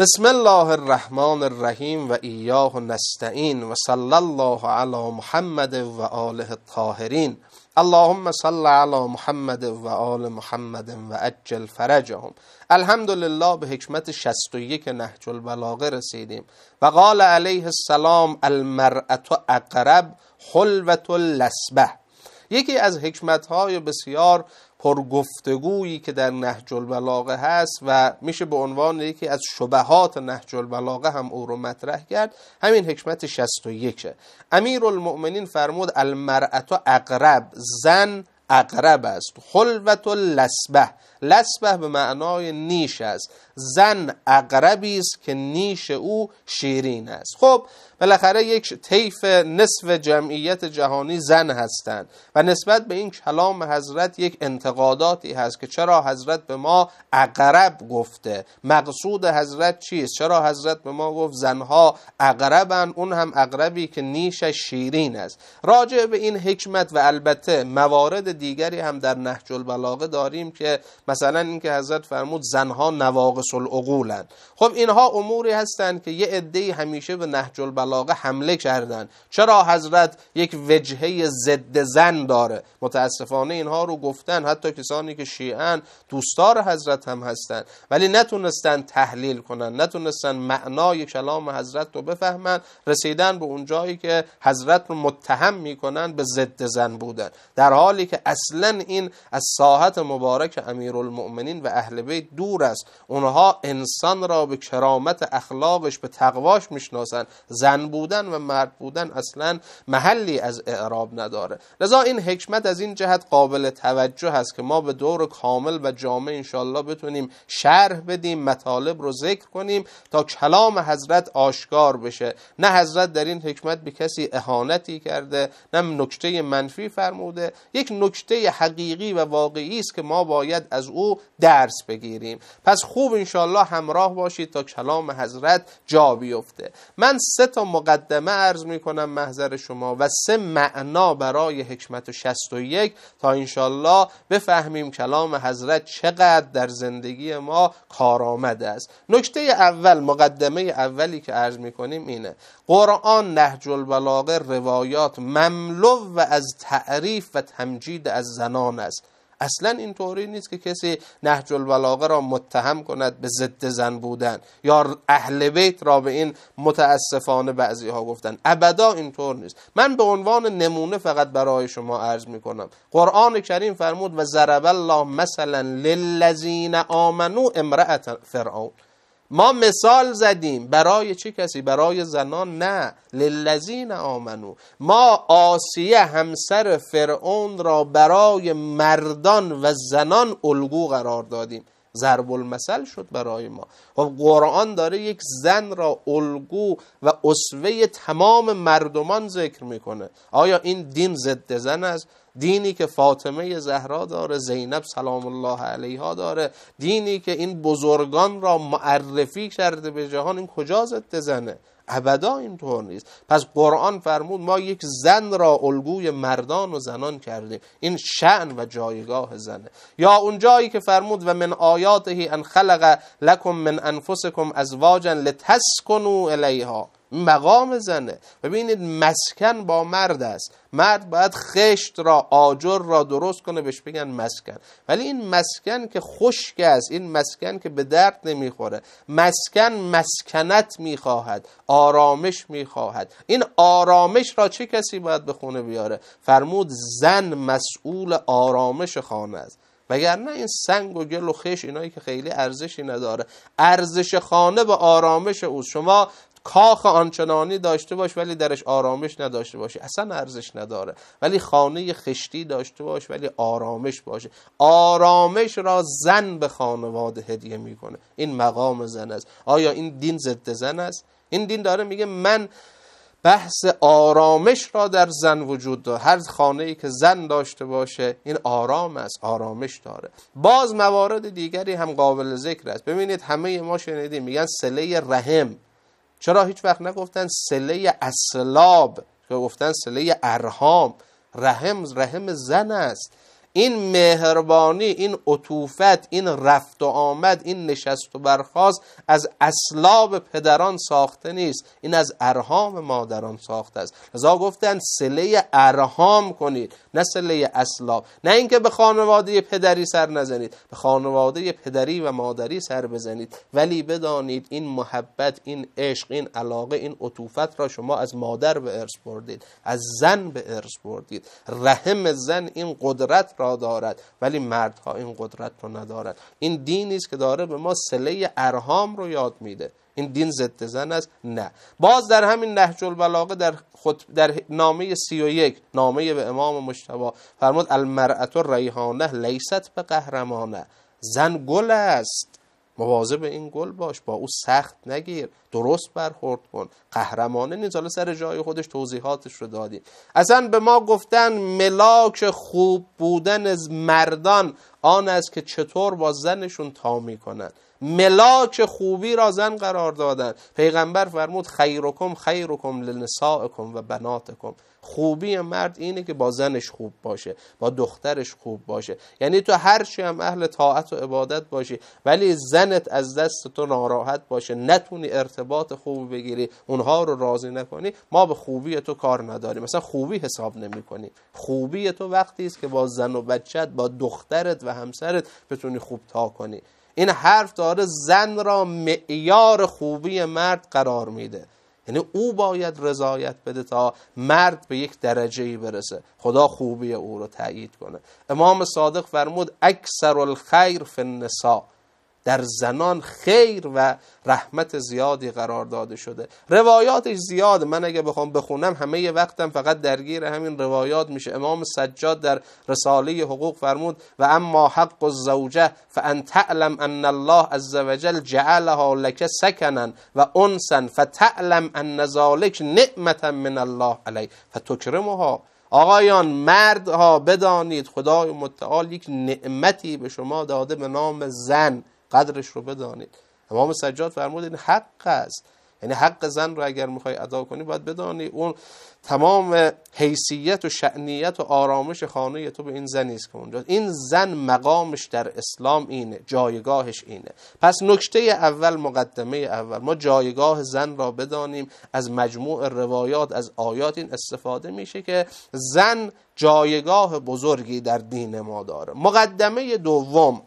بسم الله الرحمن الرحیم و ایاه نستعین و صلی الله علی محمد و آله الطاهرین. اللهم صل علی محمد و آل محمد و عجل فرجهم. الحمدلله به حکمت 61 نهج البلاغه رسیدیم. و قال علیه السلام المرأة اقرب حلوة اللسبه. یکی از حکمت‌های بسیار پرگفتگویی که در نهج البلاغه هست و میشه به عنوان یکی از شبهات نهج البلاغه هم او رو مطرح کرد، همین حکمت 61. امیرالمؤمنین فرمود المرأة اقرب، زن اقرب است، حلوة اللسبه، لسبه به معنای نیش است، زن اقربی است که نیش او شیرین است. خب بالاخره یک طیف نصف جمعیت جهانی زن هستند و نسبت به این کلام حضرت یک انتقاداتی هست که چرا حضرت به ما اقرب گفته، مقصود حضرت چیست، چرا حضرت به ما گفت زنها اقربن، اون هم اقربی که نیشش شیرین است. راجع به این حکمت و البته موارد دیگری هم در نهج البلاغه داریم که مثلا اینکه حضرت فرمود زنها نواقص العقولن. خب اینها اموری هستند که یه عده‌ای همیشه به نهج البلاغه حمله کردن، چرا حضرت یک وجهه ضد زن داره. متاسفانه اینها رو گفتن حتی کسانی که شیعن دوستار حضرت هم هستن، ولی نتونستن تحلیل کنن، نتونستن معنای کلام حضرت رو بفهمن، رسیدن به اون جایی که حضرت رو متهم میکنن به ضد زن بودن، در حالی که اصلا این از ساحت مبارک امیرالمؤمنین و اهل بیت دور است. اونها انسان را به کرامت اخلاقش، به تقواش میشناسن. زن بودن و مرد بودن اصلا محلی از اعراب نداره. لذا این حکمت از این جهت قابل توجه هست که ما به دور کامل و جامع انشالله بتونیم شرح بدیم، مطالب رو ذکر کنیم تا کلام حضرت آشکار بشه. نه حضرت در این حکمت به کسی اهانتی کرده، نه نکته منفی فرموده، یک نکته حقیقی و واقعی است که ما باید از او درس بگیریم. پس خوب انشالله همراه باشید تا کلام حضرت جا بیفته. من 3 مقدمه عرض میکنم محضر شما و 3 معنا برای حکمت 61 تا انشالله بفهمیم کلام حضرت چقدر در زندگی ما کارآمد است. نکته اول، مقدمه اولی که عرض میکنیم اینه: قرآن نهج البلاغه روایات مملو و از تعریف و تمجید از زنان است. اصلا اینطوری نیست که کسی نهج البلاغه را متهم کند به ضد زن بودن یا اهل بیت را به این متاسفانه بعضی ها گفتن. ابدا اینطور نیست. من به عنوان نمونه فقط برای شما عرض میکنم. قرآن کریم فرمود و ضرب الله مثلا للذین آمنوا امرأة فرعون. ما مثال زدیم برای چه کسی؟ برای زنان؟ نه، للذین آمنو. ما آسیه همسر فرعون را برای مردان و زنان الگو قرار دادیم، ضرب المثل شد برای ما. و قرآن داره یک زن را الگو و اسوه تمام مردمان ذکر میکنه. آیا این دین ضد زن است؟ دینی که فاطمه زهرا داره، زینب سلام الله علیها داره، دینی که این بزرگان را معرفی کرده به جهان، این کجا ضد زنه؟ ابدا اینطور نیست. پس قرآن فرمود ما یک زن را الگوی مردان و زنان کردیم. این شأن و جایگاه زنه. یا اون جایی که فرمود و من آیاته ان خلق لکم من انفسکم ازواجا لتسکنوا الیها، مقام زنه. ببینید مسکن با مرد است. مرد باید خشت را، آجر را درست کنه، بهش بگن مسکن. ولی این مسکن که خشک است، این مسکن که به درد نمیخوره، مسکن مسکنت میخواهد، آرامش میخواهد. این آرامش را چه کسی باید به خونه بیاره؟ فرمود زن مسئول آرامش خانه است. وگرنه این سنگ و گل و خش اینایی که خیلی ارزشی نداره. ارزش خانه به آرامش اوست. شما کاخ آنچنانی داشته باش ولی درش آرامش نداشته باشی، اصلا ارزش نداره. ولی خانه خشتی داشته باش ولی آرامش باشه. آرامش را زن به خانواده هدیه میکنه. این مقام زن است. آیا این دین ضد زن است؟ این دین داره میگه من بحث آرامش را در زن وجود داره. هر خانه‌ای که زن داشته باشه این آرام است، آرامش داره. باز موارد دیگری هم قابل ذکر است. ببینید همه ما شنیدیم میگن صله رحم. چرا هیچ وقت نگفتن صله اسلاب، که گفتن صله ارحام؟ رحم زن است. این مهربانی، این عطوفت، این رفت و آمد، این نشست و برخاست از اصلاب پدران ساخته نیست، این از ارحام مادران ساخته است. لذا گفتن صله ارحام کنید، نه صله اصلاب. نه اینکه به خانواده پدری سر نزنید، به خانواده پدری و مادری سر بزنید، ولی بدانید این محبت، این عشق، این علاقه، این عطوفت را شما از مادر به ارث بردید، از زن به ارث بردید. رحم زن این قدرت را دارد ولی مردها این قدرت رو ندارد. این دینی است که داره به ما صله ارحام رو یاد میده. این دین ضد زن است؟ نه. باز در همین نهج البلاغه در نامه 31 نامه به امام مجتبی فرمود المرأة ریحانه لیست به قهرمانه. زن گل است، مواظب این گل باش، با او سخت نگیر، درست برخورد کن. قهرمانه نیست. حالا سر جای خودش توضیحاتش رو دادیم. اصلا به ما گفتن ملاک خوب بودن از مردان آن است که چطور با زنشون تا میکنن. ملاک خوبی را زن قرار دادن. پیغمبر فرمود خیرکم خیرکم لنسائکم و بناتکم. خوبی مرد اینه که با زنش خوب باشه، با دخترش خوب باشه. یعنی تو هرچی هم اهل طاعت و عبادت باشی ولی زنت از دست تو ناراحت باشه، نتونی ارتباط خوب بگیری، اونها رو راضی نکنی، ما به خوبی تو کار نداریم، مثلا خوبی حساب نمی کنی. خوبی تو وقتی است که با زن و بچت، با دخترت و همسرت بتونی خوب تا کنی. این حرف داره زن را معیار خوبی مرد قرار میده. یعنی او باید رضایت بده تا مرد به یک درجه‌ای برسه، خدا خوبی او رو تأیید کنه. امام صادق فرمود اکثر الخیر فی النساء. در زنان خیر و رحمت زیادی قرار داده شده. روایاتش زیاده، من اگه بخوام بخونم همه وقتم فقط درگیر همین روایات میشه. امام سجاد در رساله حقوق فرمود و اما حق الزوجه فان تعلم ان الله عز وجل جعلها لك سکنا و انسا فتعلم ان ذلك نعمة من الله علیک فتکرمها. آقایان، مردها بدانید خدای متعال یک نعمتی به شما داده به نام زن، قدرش رو بدانید. امام سجاد فرمود این حق است. یعنی حق زن رو اگر میخوای ادا کنی باید بدانی اون تمام حیثیت و شأنیت و آرامش خانه تو به این زنی است که اونجا. این زن مقامش در اسلام اینه، جایگاهش اینه. پس نکته اول، مقدمه اول، ما جایگاه زن را بدانیم. از مجموع روایات، از آیات این استفاده میشه که زن جایگاه بزرگی در دین ما داره. مقدمه دوم،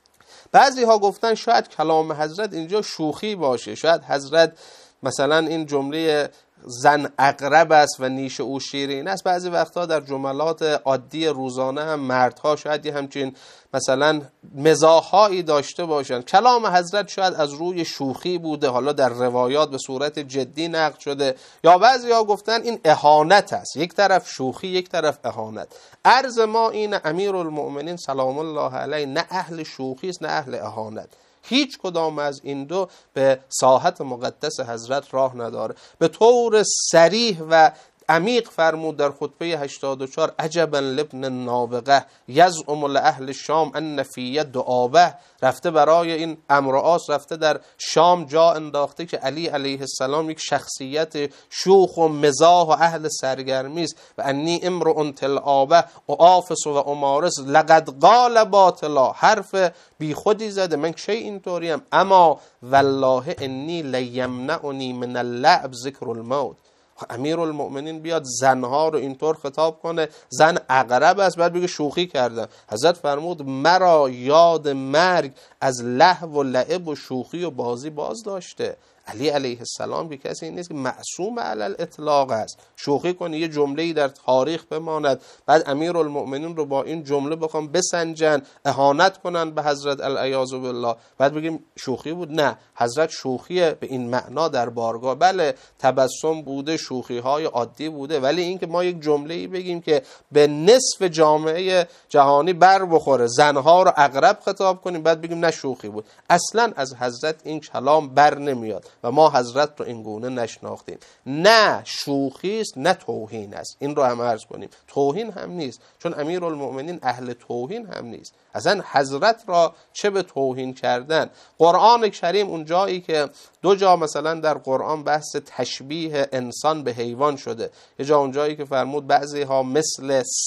بعضی ها گفتن شاید کلام حضرت اینجا شوخی باشه، شاید حضرت مثلا این جمله زن اقرب است و نیش او شیرین است. بعضی وقتها در جملات عادی روزانه هم مردها شاید یه همچین مثلا مزاحایی داشته باشن. کلام حضرت شاید از روی شوخی بوده، حالا در روایات به صورت جدی نقل شده. یا بعضی ها گفتن این اهانت است، یک طرف شوخی یک طرف اهانت. عرض ما این امیرالمؤمنین سلام الله علیه نه اهل شوخی است نه اهل اهانت. هیچ کدام از این دو به ساحت مقدس حضرت راه نداره. به طور صریح و عمیق فرمود در خطبه 84 عجبا لابن نابغه یزعم لاهل الشام ان فی دعابه. رفته برای این امرعاص، رفته در شام جا انداخته که علی علیه السلام یک شخصیت شوخ و مزاح و اهل سرگرمی است و انی امرؤ تلعابه و آفس و امارس لقد قال باطلا. حرف بی خودی زده، من چه اینطوریم؟ اما والله انی لیمنعنی من اللعب ذکر الموت. امیرالمؤمنین بیاد زنها رو اینطور خطاب کنه، زن اقرب است، بعد بگه شوخی کردم. حضرت فرمود مرا یاد مرگ از لهو و لعب و شوخی و بازی باز داشته. علی علیه السلام که کسی نیست که معصوم علی الاطلاق است. شوخی کنه یه جمله‌ای در تاریخ بماند، بعد امیرالمؤمنین رو با این جمله بخوام بسنجن، اهانت کنن به حضرت العیاذ بالله، بعد بگیم شوخی بود. نه، حضرت شوخی به این معنا در بارگاه، بله تبسم بوده، شوخی‌های عادی بوده، ولی این که ما یک جمله‌ای بگیم که به نصف جامعه جهانی بر بخوره، زنها رو اقرب خطاب کنیم بعد بگیم نه شوخی بود، اصلا از حضرت این کلام بر نمیاد و ما حضرت رو این گونه نشناختیم. نه شوخی است نه توهین است. این رو هم عرض کنیم، توهین هم نیست، چون امیرالمؤمنین اهل توهین هم نیست. اصلا حضرت را چه به توهین کردن. قرآن کریم اون جایی که دو جا مثلا در قرآن بحث تشبیه انسان به حیوان شده، یه جا اون جایی که فرمود بعضی ها مثل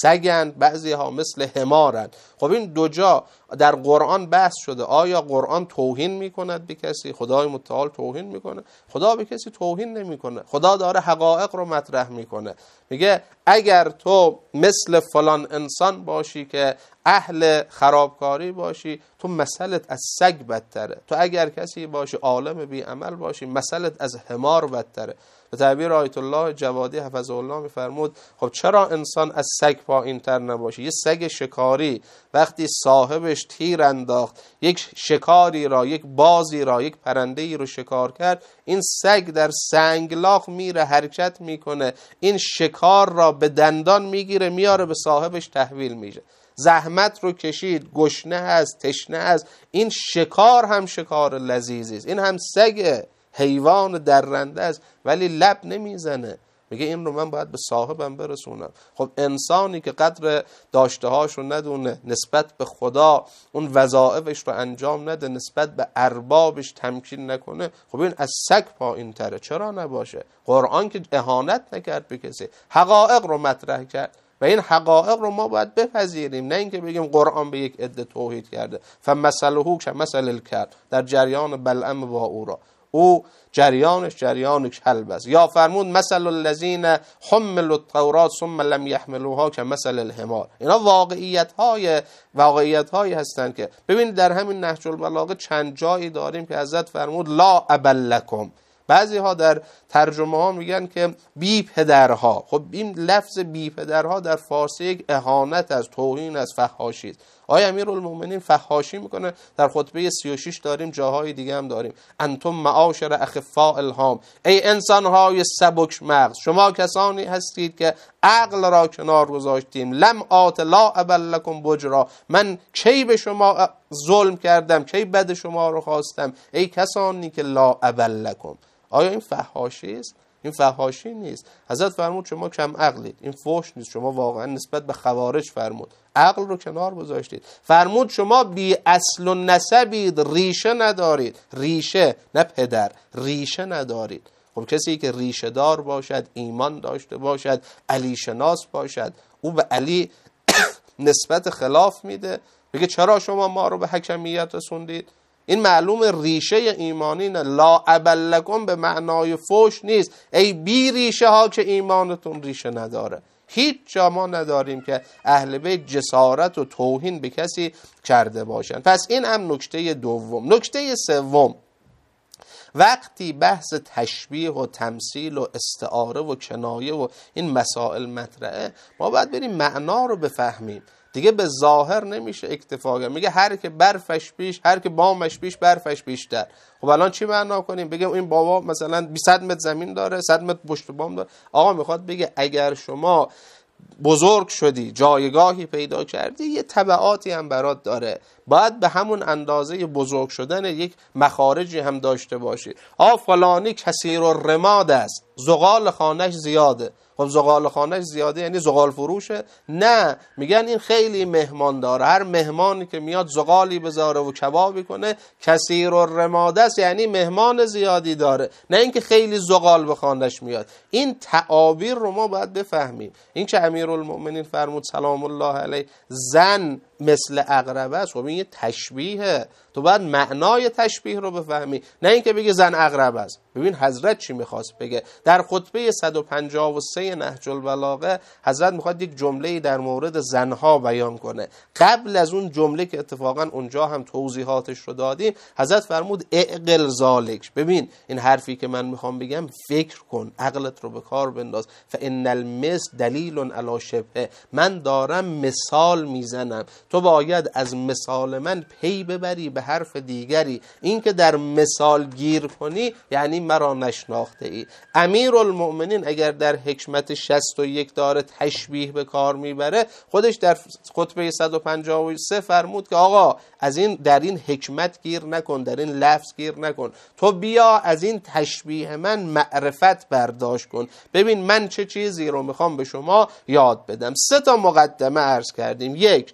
سگن، بعضی ها مثل حمارن. خب این دو جا در قرآن بحث شده. آیا قرآن توهین میکند به کسی؟ خدای متعال توهین میکنه؟ خدا به کسی توهین نمیکنه. خدا داره حقایق رو مطرح میکنه. میگه اگر تو مثل فلان انسان باشی که اهل خرابکاری باشی، تو مثلت از سگ بدتره. تو اگر کسی باشی عالم بی عمل باشی، مثلت از حمار بدتره. به تعبیر آیت الله جوادی حفظه الله میفرمود خب چرا انسان از سگ پایین تر نباشه؟ یه سگ شکاری وقتی صاحبش تیر انداخت، یک شکاری را، یک بازی را، یک پرنده‌ای رو شکار کرد، این سگ در سنگلاخ میره حرکت میکنه، این شکار را به دندان میگیره میاره به صاحبش تحویل میشه. زحمت رو کشید، گشنه هست، تشنه هست. این شکار هم شکار لذیذی است، این هم سگ، حیوان درنده است، ولی لب نمیزنه. میگه این رو من باید به صاحبم برسونم. خب انسانی که قدر داشتهاش رو ندونه، نسبت به خدا اون وظایفش رو انجام نده، نسبت به اربابش تمکین نکنه، خب این از سگ پایین تره. چرا نباشه؟ قرآن که اهانت نکرد به کسی، حقایق رو مطرح کرد و این حقایق رو ما باید بپذیریم، نه اینکه بگیم قرآن به یک عده توحید کرده. فمثله کمثل الکلب، در جریان بلعم با او را، او جریان کلب است. یا فرمود مثل الذین حملوا التوراة ثم لم یحملوها کمثل الحمار. اینا واقعیت هایی هستند که ببینید در همین نهج البلاغه چند جایی داریم که حضرت فرمود لا ابا لکم. بعضی ها در ترجمه ها میگن که بی پدرها. خب این لفظ بی پدرها در فارسی یک اهانت از، توهین از، فحاشی است. آیا امیرالمومنین فحاشی میکنه؟ در خطبه 36 داریم، جاهای دیگه هم داریم. انتم معاشر اخفاء الهام، ای انسانهای سبک مغز، شما کسانی هستید که عقل را کنار گذاشتیم. لم آت لا ابل لکم بجرا، من کی به شما ظلم کردم، کی بد شما رو خواستم، ای کسانی که لا ابل لکم. آیا این فحاشی است؟ این فحاشی نیست. حضرت فرمود شما کم عقلید، این فحش نیست. شما واقعا نسبت به خوارج فرمود عقل رو کنار گذاشتید. فرمود شما بی اصل و نسبید، ریشه ندارید. ریشه، نه پدر، ریشه ندارید. خب کسی که ریشه دار باشد، ایمان داشته باشد، علی شناس باشد، او به علی نسبت خلاف میده، بگه چرا شما ما رو به حکمیت رسوندید؟ این معلوم ریشه ایمانی نه. لا ابل لکم به معنای فوش نیست، ای بی ریشه ها که ایمانتون ریشه نداره. هیچ جا ما نداریم که اهل بیت جسارت و توهین به کسی کرده باشن. پس این هم نکته دوم. نکته سوم، وقتی بحث تشبیه و تمثیل و استعاره و کنایه و این مسائل مطرحه، ما باید بریم معنا رو بفهمیم. دیگه به ظاهر نمیشه اکتفا کرد. میگه هر که برفش بیش، هر که بامش بیش، برفش بیشتر. خب الان چی معنا کنیم؟ بگم این بابا مثلا 100 متر زمین داره، 100 متر پشت بام داره. آقا میخواد بگه اگر شما بزرگ شدی، جایگاهی پیدا کردی، یه تبعاتی هم برات داره، باید به همون اندازه بزرگ شدن یک مخارجی هم داشته باشی. فلانی کثیر الرماد است، زغال خانش زیاده. خب زغال خانش زیاده یعنی زغال فروشه؟ نه، میگن این خیلی مهمان داره، هر مهمانی که میاد زغالی بذاره و کبابی کنه کثیر الرماد است، یعنی مهمان زیادی داره، نه اینکه خیلی زغال به خانش میاد. این تعابیر رو ما باید بفهمیم. این که امیرالمومنین فرمود سلام الله علیه زن مثل عقرب است، خب این یه تشبیهه. تو باید معنای تشبیه رو بفهمی، نه اینکه بگی زن عقرب است. ببین حضرت چی میخواست بگه در خطبه 153 نهج البلاغه. حضرت میخواد یک جمله در مورد زنها بیان کنه. قبل از اون جمله که اتفاقا اونجا هم توضیحاتش رو دادیم، حضرت فرمود اعقل ذالک. ببین این حرفی که من میخوام بگم فکر کن، عقلت رو به کار بنداز. فان المثل دلیل علی شبهه، من دارم مثال میزنم، تو باید از مثال من پی ببری به حرف دیگری. این که در مثال گیر کنی یعنی مرا نشناخته ای. امیرالمؤمنین اگر در حکمت 61 داره تشبیه به کار میبره، خودش در خطبه 153 فرمود که آقا از این در این حکمت گیر نکن، در این لفظ گیر نکن، تو بیا از این تشبیه من معرفت برداشت کن. ببین من چه چیزی رو میخوام به شما یاد بدم. 3 مقدمه عرض کردیم. 1، زن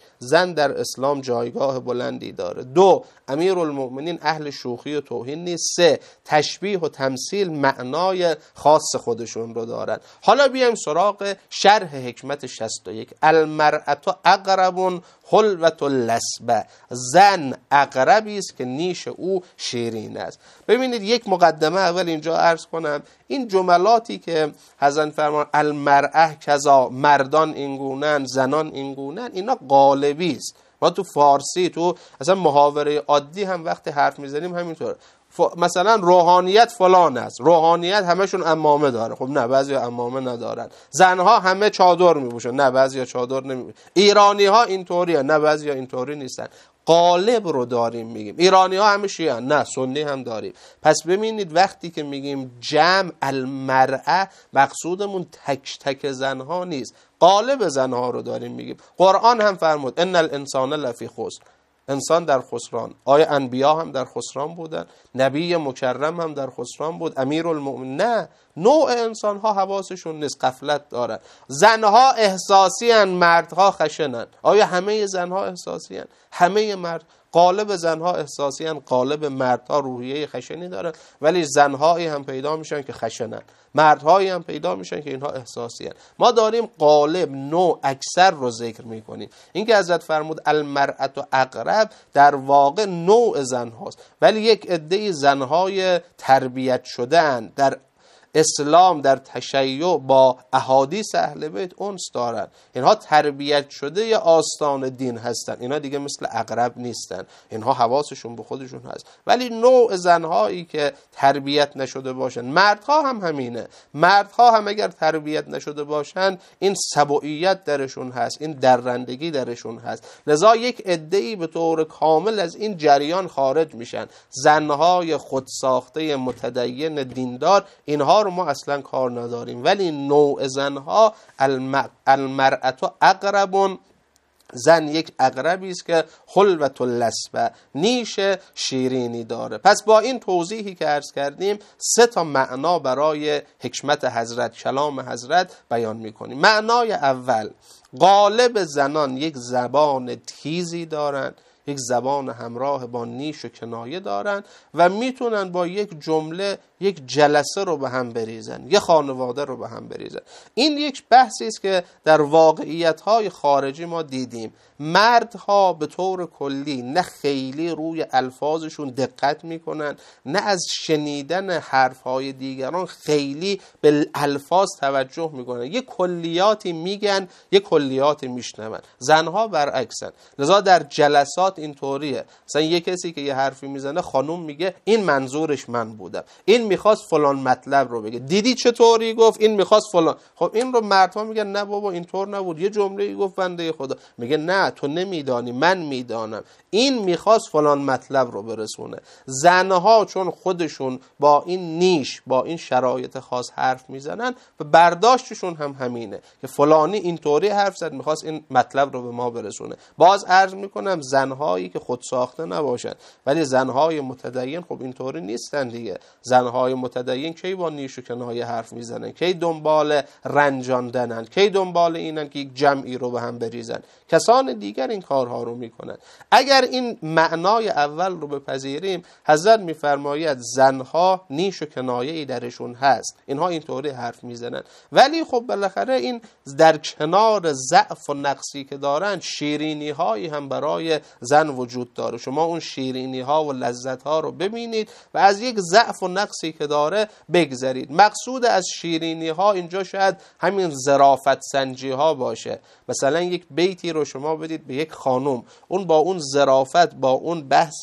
زن در اسلام جایگاه بلندی داره. 2 امیرالمؤمنین اهل شوخی و توهین نیست. 3 تشبیه و تمثیل معنای خاص خودشون رو دارن. حالا بیایم سراغ شرح حکمت 61. المرأة اقرب حلوة اللسبه، زن عقربی است که نیش او شیرین است. ببینید یک مقدمه اول اینجا عرض کنم، این جملاتی که حضرت فرمان المرأة کذا، مردان اینگونن، زنان اینگونن، اینا قالبی است. ما تو فارسی تو اصلا محاوره عادی هم وقتی حرف میزنیم همینطور، مثلا روحانیت فلان است، روحانیت همشون عمامه داره. خب نه، بعضیا عمامه ندارن. زنها همه چادر میپوشن، نه بعضیا چادر نمیپوشن. ایرانی ها اینطوریه، نه بعضیا اینطوری نیستن. قالب رو داریم میگیم. ایرانی ها همه شیعه، نه سنی هم داریم. پس ببینید وقتی که میگیم جمع المرأة، مقصودمون تک تک زنها نیست، قالب زنها رو داریم میگیم. قرآن هم فرمود ان الانسان لفی خسر، انسان در خسران. آیا انبیا هم در خسران بودن؟ نبی مکرم هم در خسران بود؟ امیرالمؤمنین؟ نه، نوع انسان ها حواسشون نیست، غفلت دارن. زنها احساسی هن، مردها خشنن. آیا همه زنها احساسی هن؟ همه مرد؟ قالب زنها احساسی هن، قالب مردها روحیه خشنی دارن، ولی زنهایی هم پیدا میشن که خشنن، مردهایی هم پیدا میشن که اینها احساسی هن. ما داریم قالب، نوع، اکثر رو ذکر میکنیم. این که حضرت فرمود المرأة اقرب، در واقع نوع زن هاست، ولی یک عده زنهای تربیت شدن در اسلام، در تشیع با احادیث اهل بیت انس دارن. اینها تربیت شده یا آستان دین هستن، اینا دیگه مثل عقرب نیستن، اینها حواسشون به خودشون هست. ولی نوع زنهایی که تربیت نشده باشن، مردها هم همینه، مردها هم اگر تربیت نشده باشن این سبوعیت درشون هست، این درندگی درشون هست. لذا یک عده‌ای به طور کامل از این جریان خارج میشن. زنهای خودساخته متدین دیندار، اینها رو ما اصلا کار نداریم. ولی نوع زنها المرأة اقرب، زن یک عقربی است که حلوة اللسبه، نیش شیرینی داره. پس با این توضیحی که عرض کردیم 3 معنا برای حکمت حضرت، کلام حضرت بیان میکنیم. معنای اول، غالب زنان یک زبان تیزی دارن، یک زبان همراه با نیش و کنایه دارن و میتونن با یک جمله یک جلسه رو به هم بریزن، یک خانواده رو به هم بریزن. این یک بحثی است که در واقعیت‌های خارجی ما دیدیم. مردها به طور کلی نه خیلی روی الفاظشون دقت میکنن، نه از شنیدن حرفهای دیگران خیلی به الفاظ توجه میکنن. یک کلیاتی میگن، یک کلیاتی میشنون. زنها برعکسن. لذا در جلسات اینطوریه، مثلا یک کسی که یه حرفی میزنه، خانوم میگه این منظورش من بودم، این میخواست فلان مطلب رو بگه، دیدی چطوری گفت، این میخواست فلان. خب این رو مردها میگن نه بابا اینطور نبود، یه جمله گفت بنده خدا. میگه نه تو نمیدانی، من میدانم، این میخواست فلان مطلب رو برسونه. زنها چون خودشون با این نیش، با این شرایط خاص حرف میزنن و برداشتشون هم همینه که فلانی اینطوری حرف زد، میخواست این مطلب رو به ما برسونه. باز عرض میکنم زنهایی که خود ساخته نباشن، ولی زنهای متدین خب اینطوری نیستن دیگه. زنهای متدین کی با نیش و کنایه حرف میزنن، کی دنبال رنجاندنن، کی دنبال اینن که یک جمعی رو به هم بریزن. کسان دیگر این کارها رو میکنن. اگر این معنای اول رو بپذیریم، حضرت میفرماید زنها نیش و کنایه‌ای درشون هست، اینها اینطوری حرف میزنن، ولی خب بالاخره این در کنار ضعف و نقصی که دارن، شیرینی هایی هم برای زن وجود داره. شما اون شیرینی ها و لذت ها رو ببینید و از یک ضعف و نقصی که داره بگذرید. مقصود از شیرینی ها اینجا شاید همین ظرافت سنجی ها باشه. مثلا یک بیتی رو شما بدید به یک خانم، اون با اون ظرافت، با اون بحث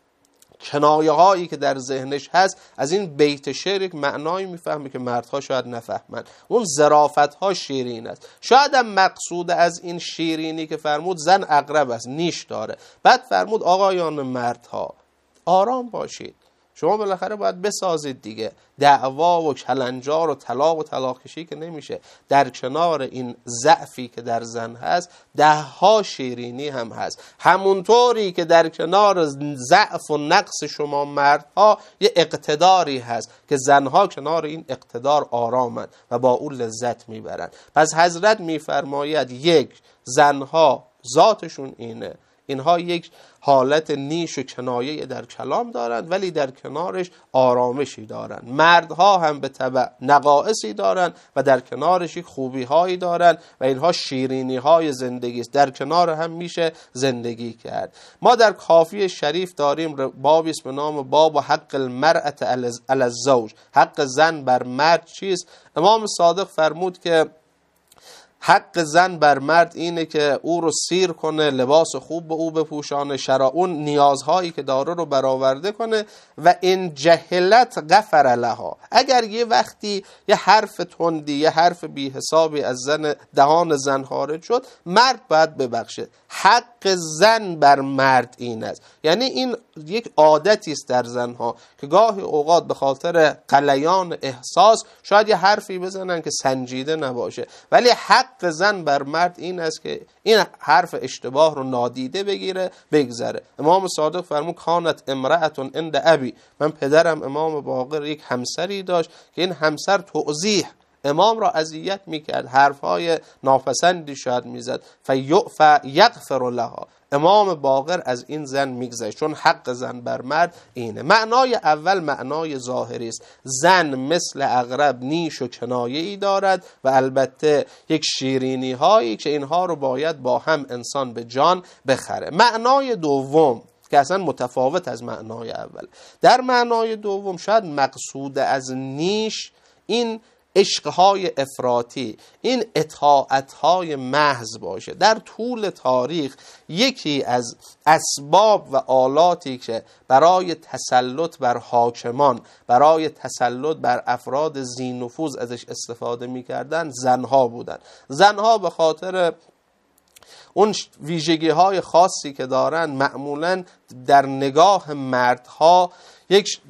کنایه هایی که در ذهنش هست، از این بیت شعر یک معنایی میفهمه که مردها شاید نفهمن. اون ظرافت ها شیرین است. شاید هم مقصود از این شیرینی که فرمود زن عقرب است، نیش داره. بعد فرمود آقایان مردها آرام باشید، شما بالاخره باید بسازید دیگه. دعوا و کلنجار و طلاق و طلاق کشی که نمیشه. در کنار این ضعفی که در زن هست، 10 شیرینی هم هست. همونطوری که در کنار ضعف و نقص شما مردها یه اقتداری هست که زنها کنار این اقتدار آرامند و با اون لذت میبرند. پس حضرت میفرماید 1 زنها ذاتشون اینه. اینها یک حالت نیش و کنایه در کلام دارند ولی در کنارش آرامشی دارند. مردها هم به تبع نقائصی دارند و در کنارش یک خوبی هایی دارند و اینها شیرینی های زندگی است. در کنار هم میشه زندگی کرد. ما در کافی شریف داریم بابی است به نام باب حق المرأة علی الزوج، حق زن بر مرد چیست؟ امام صادق فرمود که حق زن بر مرد اینه که او رو سیر کنه، لباس خوب به او بپوشانه، اون نیازهایی که داره رو برآورده کنه و این جهلت غفر لها. اگر یه وقتی یه حرف تندی، یه حرف بی حسابی از دهان زن خارج شد، مرد باید ببخشه. حق زن بر مرد این است. یعنی این یک عادتی است در زنها که گاهی اوقات به خاطر غلیان احساس شاید یه حرفی بزنن که سنجیده نباشه، ولی حق زن بر مرد این است که این حرف اشتباه رو نادیده بگیره، بگذره. امام صادق فرمود کانت امرأة عند ابی، من پدرم امام باقر یک همسری داشت که این همسر توضیح امام را اذیت میکرد، حرفهای ناپسندی شاید میزد، فیغفر لها. امام باقر از این زن میگذشت چون حق زن بر مرد اینه. معنای اول معنای ظاهری است. زن مثل عقرب نیش و کنایه‌ای دارد و البته یک شیرینی هایی که اینها رو باید با هم انسان به جان بخره. معنای دوم که اصلا متفاوت از معنای اول، در معنای دوم شاید مقصود از نیش این عشقهای افراطی، این اطاعتهای محض باشه. در طول تاریخ یکی از اسباب و آلاتی که برای تسلط بر حاکمان، برای تسلط بر افراد ذی نفوذ ازش استفاده می‌کردند زنها بودند. زنها به خاطر اون ویژگی های خاصی که دارن معمولاً در نگاه مردها یک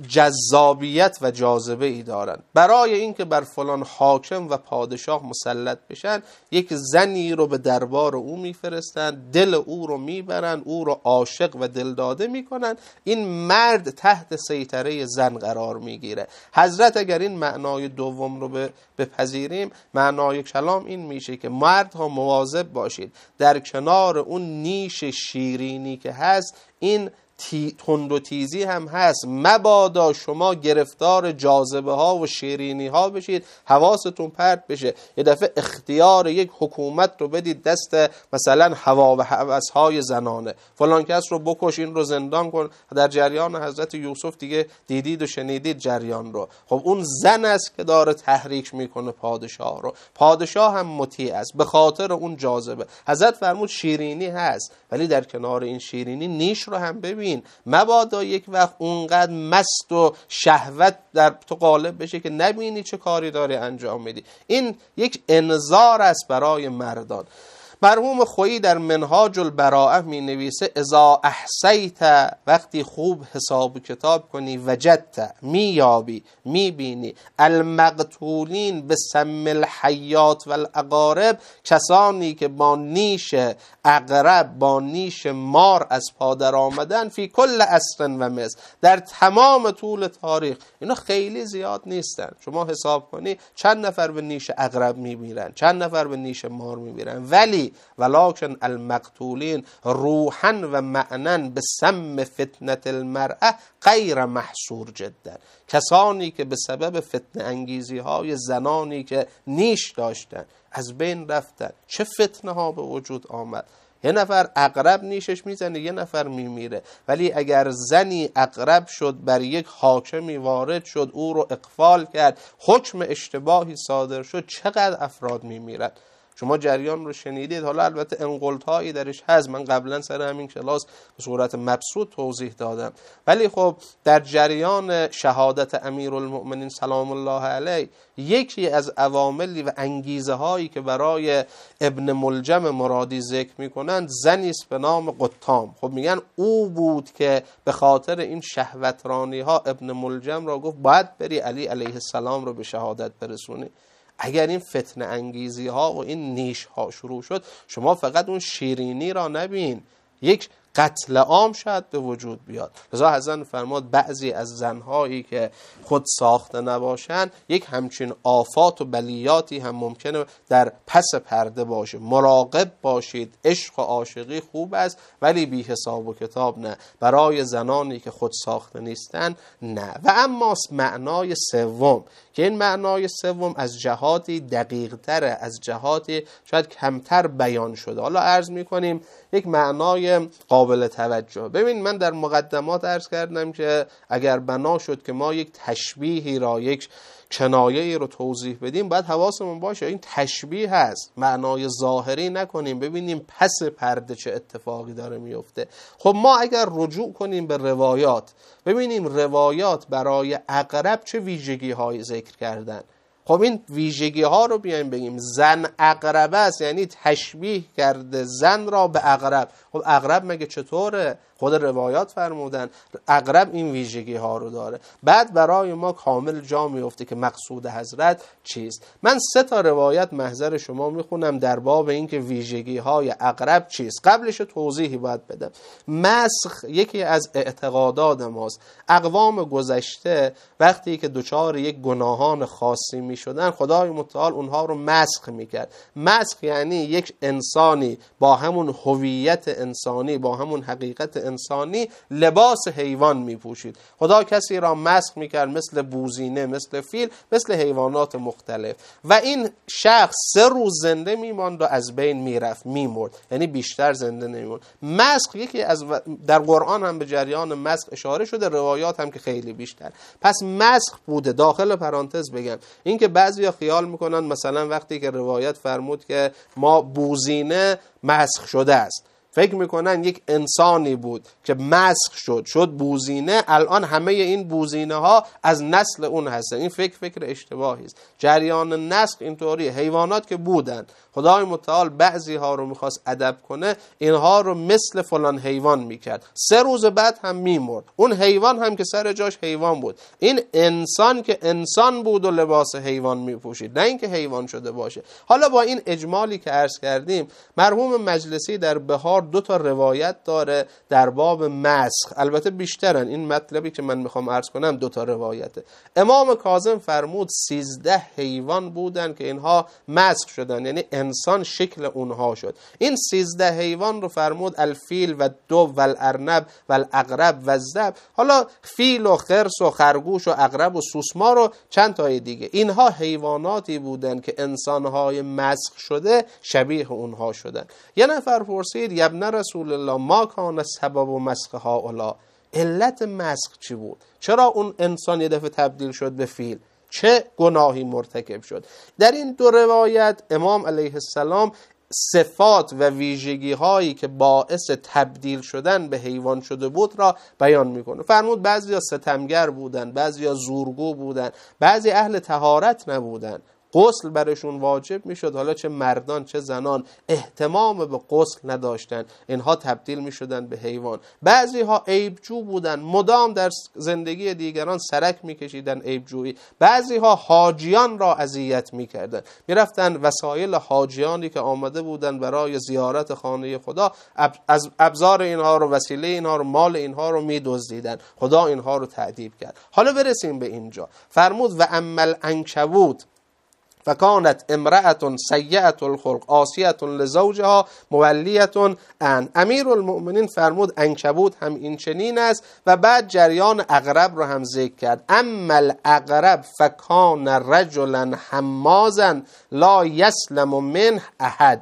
جذابیت و جاذبه ای دارن. برای اینکه بر فلان حاکم و پادشاه مسلط بشن یک زنی رو به دربار او میفرستن، دل او رو میبرن، او رو عاشق و دلداده میکنن، این مرد تحت سیطره زن قرار میگیره. حضرت اگر این معنای دوم رو بپذیریم، معنای کلام این میشه که مردها مواظب باشید در کنار اون نیش شیرینی که هست این تند و تیزی هم هست. مبادا شما گرفتار جاذبه ها و شیرینی ها بشید، حواستون پرت بشه، یه دفعه اختیار یک حکومت رو بدید دست مثلا هوا و هوس های زنانه، فلان کس رو بکش، این رو زندان کن. در جریان حضرت یوسف دیگه دیدید و شنیدید جریان رو. خب اون زن است که داره تحریک میکنه پادشاه رو. پادشاه هم مطیع است به خاطر اون جاذبه. حضرت فرمود شیرینی هست، ولی در کنار این شیرینی نیش رو هم ببین. مبادا یک وقت اونقدر مست و شهوت در تو غالب بشه که نبینی چه کاری داری انجام میدی. این یک انذار است برای مردان. مرحوم خویی در منهاج البراءه می نویسه اذا احصیت، وقتی خوب حساب کتاب کنی، وجدت، می یابی، می بینی، المقتولین به سم الحیات و العقارب، کسانی که با نیش عقرب، با نیش مار از پادر آمدن، فی کل عصر و مصر، در تمام طول تاریخ. اینا خیلی زیاد نیستن. شما حساب کنی چند نفر به نیش عقرب می میرن، چند نفر به نیش مار می میرن، ولی ولکن المقتولین روحا و معنن به سم فتنة المرأة غیر محصور جدا، کسانی که به سبب فتنه انگیزی های زنانی که نیش داشتن از بین رفتن. چه فتنه ها به وجود آمد. یه نفر عقرب نیشش میزنه، یه نفر میمیره. ولی اگر زنی عقرب شد، بر یک حاکمی وارد شد، او رو اقفال کرد، حکم اشتباهی صادر شد، چقدر افراد میمیرن. شما جریان رو شنیدید. حالا البته انقلت‌هایی درش هست، من قبلا سر همین کلاس به صورت مبسوط توضیح دادم، ولی خب در جریان شهادت امیرالمؤمنین سلام الله علیه یکی از عواملی و انگیزه هایی که برای ابن ملجم مرادی ذکر میکنند زنی است به نام قطام. خب میگن او بود که به خاطر این شهوترانی ها ابن ملجم را گفت باید بری علی علیه السلام رو به شهادت برسونی. اگر این فتنه انگیزی ها و این نیش ها شروع شد، شما فقط اون شیرینی را نبین، یک قتل عام شاید به وجود بیاد. لذا حضرت فرمود بعضی از زنهایی که خود ساخته نباشن یک همچین آفات و بلیاتی هم ممکنه در پس پرده باشه. مراقب باشید. عشق و عاشقی خوب است ولی بی حساب و کتاب نه. برای زنانی که خود ساخته نیستن نه. و اما معنای سوم که این معنای سوم از جهاتی دقیق تره، از جهاتی شاید کمتر بیان شده. حالا عرض میکنیم یک معنای قابل توجه. ببین من در مقدمات عرض کردم که اگر بنا شد که ما یک تشبیهی را، یک کنایه‌ای رو توضیح بدیم، باید حواسمون باشه این تشبیه هست، معنای ظاهری نکنیم، ببینیم پس پرده چه اتفاقی داره میفته. خب ما اگر رجوع کنیم به روایات، ببینیم روایات برای عقرب چه ویژگی هایی ذکر کردن. خب این ویژگی ها رو بیایم بگیم. زن عقرب است، یعنی تشبیه کرده زن را به عقرب. خب عقرب مگه چطوره؟ خود روایات فرمودن عقرب این ویژگی ها رو داره. بعد برای ما کامل جا میفته که مقصود حضرت چیست. من 3 تا روایت محضر شما میخونم در باب این که ویژگی های عقرب چیست. قبلش توضیحی باید بدم. مسخ یکی از اعتقادات ماست. اقوام گذشته وقتی که دچار یک گناهان خاصی میشدن، خدای متعال اونها رو مسخ میکرد. مسخ یعنی یک انسانی با همون هویت انسانی، با همون حقیقت انسانی لباس حیوان میپوشید. خدا کسی را مسخ میکرد مثل بوزینه، مثل فیل، مثل حیوانات مختلف و این شخص 3 روز زنده میماند و از بین میرفت، میمرد، یعنی بیشتر زنده نمیموند. مسخ یکی از در قرآن هم به جریان مسخ اشاره شده، روایات هم که خیلی بیشتر. پس مسخ بوده. داخل پرانتز بگم این که بعضیا خیال میکنن مثلا وقتی که روایت فرمود که ما بوزینه مسخ شده است، فکر میکنن یک انسانی بود که مسخ شد بوزینه، الان همه این بوزینه ها از نسل اون هستن. این فکر اشتباهی است. جریان نسخ اینطوری، حیوانات که بودن، خدای متعال بعضی ها رو میخواست ادب کنه، اینها رو مثل فلان حیوان میکرد، 3 روز بعد هم میمرد. اون حیوان هم که سر جاش حیوان بود، این انسان که انسان بود و لباس حیوان میپوشید، نه اینکه حیوان شده باشه. حالا با این اجمالی که عرض کردیم، مرحوم مجلسی در بهار 2 تا روایت داره در باب مسخ، البته بیشترن. این مطلبی که من میخوام عرض کنم 2 تا روایته. امام کاظم فرمود 13 حیوان بودن که اینها مسخ شدن، یعنی انسان شکل اونها شد. این 13 حیوان رو فرمود الفیل و دو و الارنب و العقرب و الذئب. حالا فیل و خرس و خرگوش و عقرب و سوسمار و چند تای دیگه، اینها حیواناتی بودن که انسانهای مسخ شده شبیه اونها شدن. یه نفر پرسید ابن رسول الله ما کان سبب مسخ هؤلاء، علت مسخ چی بود؟ چرا اون انسان یه دفعه تبدیل شد به فیل؟ چه گناهی مرتکب شد؟ در این 2 روایت امام علیه السلام صفات و ویژگی هایی که باعث تبدیل شدن به حیوان شده بود را بیان میکنه. فرمود بعضیا ستمگر بودن، بعضیا زورگو بودن، بعضی اهل طهارت نبودن، غسل برشون واجب میشد، حالا چه مردان چه زنان اهتمام به غسل نداشتن، اینها تبدیل میشدن به حیوان. بعضی ها عیبجو بودن، مدام در زندگی دیگران سرک میکشیدن، عیبجویی. بعضی ها حاجیان را اذیت میکردن، میرفتن وسایل حاجیانی که آمده بودن برای زیارت خانه خدا، از ابزار اینها رو، وسیله اینها رو، مال اینها رو میدزدیدن. خدا اینها رو تعذیب کرد. حالا برسیم به اینجا. فرمود و عمل عنکبوت فکانت امرأة سیئة الخلق عاصیة لزوجها مولیة عن. امیرالمؤمنین فرمود عنکبوت هم این چنین است و بعد جریان عقرب رو هم ذکر کرد. اما العقرب فکان رجلا حمازا لا یسلم منه احد.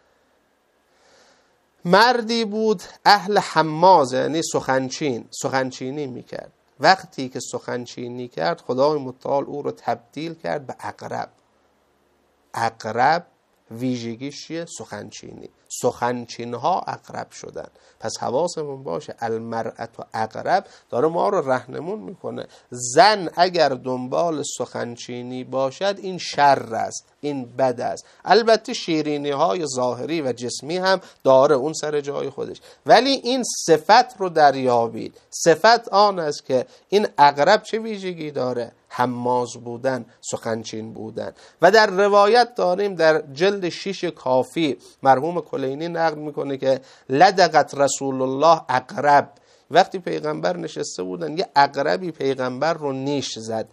مردی بود اهل حماز، یعنی سخنچینی میکرد. وقتی که سخنچینی کرد خدای متعال او رو تبدیل کرد به عقرب. عقرب ویژگیش چیه؟ سخنچین ها عقرب شدن. پس حواسمون باشه المرأة و عقرب داره ما رو رهنمون میکنه. زن اگر دنبال سخنچینی باشد این شر است، این بد است. البته شیرینی های ظاهری و جسمی هم داره، اون سر جای خودش، ولی این صفت رو دریابید. صفت آن است که این عقرب چه ویژگی داره؟ هماز بودن، سخنچین بودن. و در روایت داریم در جلد 6 کافی مرحوم کلینی نقل میکنه که لدغت رسول الله عقرب، وقتی پیغمبر نشسته بودن یه عقربی پیغمبر رو نیش زد،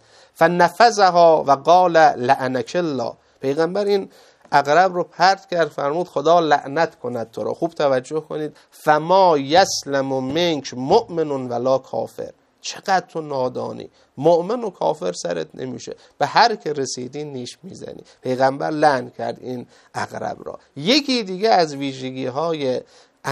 فنفذها و قال لعنک الله، پیغمبر این عقرب رو پرت کرد، فرمود خدا لعنت کند تو را. خوب توجه کنید، فما یسلم منک مؤمن ولا کافر، چقدر تو نادانی، مؤمن و کافر سرت نمیشه، به هر که رسیدی نیش میزنی. پیغمبر لعن کرد این عقرب را. یکی دیگه از ویژگی های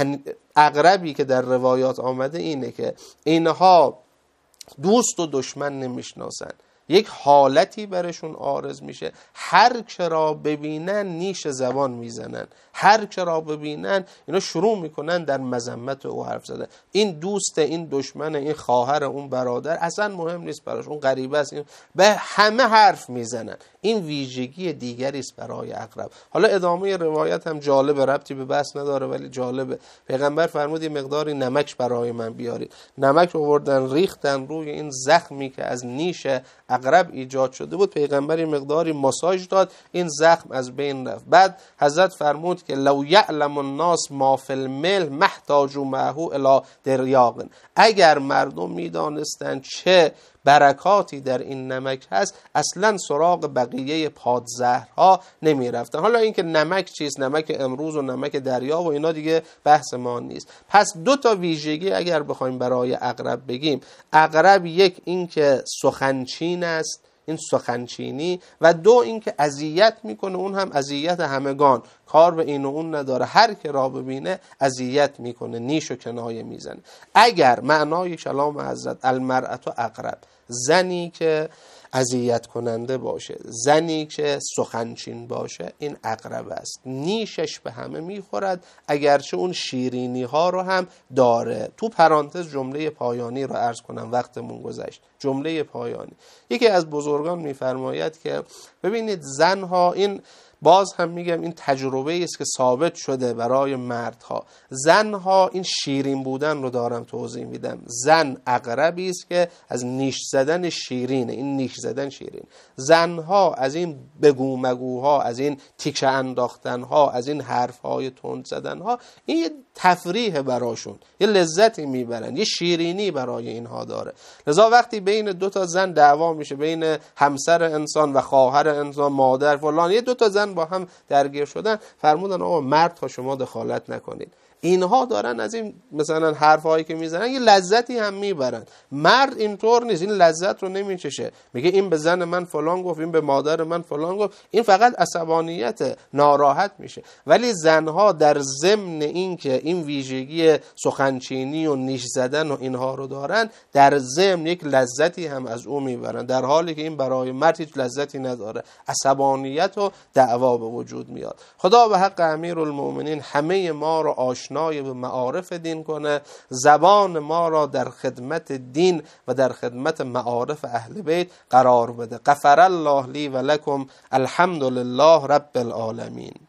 عقربی که در روایات آمده اینه که اینها دوست و دشمن نمیشناسن، یک حالتی برشون عارض میشه، هر که را ببینن نیش زبان میزنن، هر که را ببینن اینا شروع میکنن در مذمت او حرف زدن. این دوست، این دشمن، این خواهر، اون برادر، اصلا مهم نیست براش، اون غریبه است، به همه حرف میزنن. این ویژگی دیگری است برای عقرب. حالا ادامه روایت هم جالبه، ربطی به بحث نداره ولی جالبه. پیغمبر فرمود یه مقداری نمک برای من بیارید. نمک آوردن ریختن روی این زخمی که از نیش عقرب ایجاد شده بود. پیغمبر مقداری ماساژ داد، این زخم از بین رفت. بعد حضرت فرمود که لو یعلم الناس ما فی الملح محتاجوا معه الی دریاق، اگر مردم میدانستند چه برکاتی در این نمک هست اصلا سراغ بقیه پادزهرها نمی رفتن. حالا اینکه نمک چیست، نمک امروز و نمک دریا و اینا دیگه بحث ما نیست. پس دو تا ویژگی اگر بخوایم برای عقرب بگیم، عقرب یک اینکه سخنچین است، این سخنچینی، و دو اینکه اذیت میکنه، اون هم اذیت همگان، کار به این و اون نداره، هر که را ببینه اذیت میکنه، نیش و کنایه میزنه. اگر معنای کلام حضرت المرأة عقرب، زنی که اذیت کننده باشه، زنی که سخنچین باشه، این عقرب است. نیشش به همه میخورد، اگرچه اون شیرینی ها رو هم داره. تو پرانتز جمله پایانی رو عرض کنم، وقتمون گذشت. جمله پایانی، یکی از بزرگان میفرماید که ببینید زنها، این باز هم میگم این تجربه است که ثابت شده برای مردها، زنها این شیرین بودن رو دارم توضیح میدم. زن عقربی است که از نیش زدن شیرینه، این نیش زدن شیرین. زنها از این بگو مگوها، از این تیکه انداختنها، از این حرفهای تند زدنها، این یه تفریح براشون، یه لذتی میبرن، یه شیرینی برای اینها داره. لذا وقتی بین دو تا زن دعوا میشه، بین همسر انسان و خواهر انسان، مادر فلان، یه دو تا زن با هم درگیر شدن، فرمودن آقا مرد تا شما دخالت نکنید. اینها دارن از این مثلا حرفایی که میزنن یه لذتی هم میبرن. مرد اینطور نیست، این لذت رو نمیچشه، میگه این به زن من فلان گفت، این به مادر من فلان گفت، این فقط عصبانیت، ناراحت میشه. ولی زنها در ضمن این که این ویژگی سخنچینی و نیش زدن و اینها رو دارن، در ضمن یک لذتی هم از او میبرن، در حالی که این برای مرد هیچ لذتی نداره، عصبانیت و دعوا به وجود میاد. خدا به حق امیرالمومنین همه ما رو آشنای به معارف دین کنه، زبان ما را در خدمت دین و در خدمت معارف اهل بیت قرار بده. غفر الله لی و لکم، الحمد لله رب العالمین.